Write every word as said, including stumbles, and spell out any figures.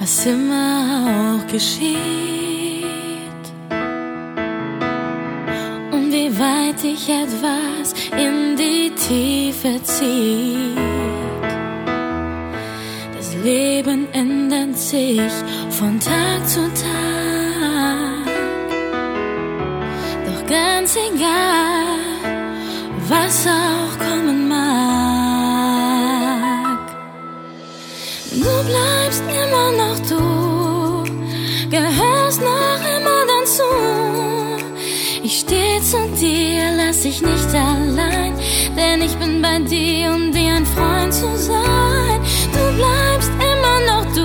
was immer auch geschieht. Und wie weit dich etwas in die Tiefe zieht. Das Leben ändert sich von Tag zu Tag. Doch ganz egal, was auch kommen mag, du bleibst immer noch du, gehörst noch immer dazu. Ich steh zu dir, lass dich nicht allein, denn ich bin bei dir, um dir ein Freund zu sein. Du bleibst immer noch du,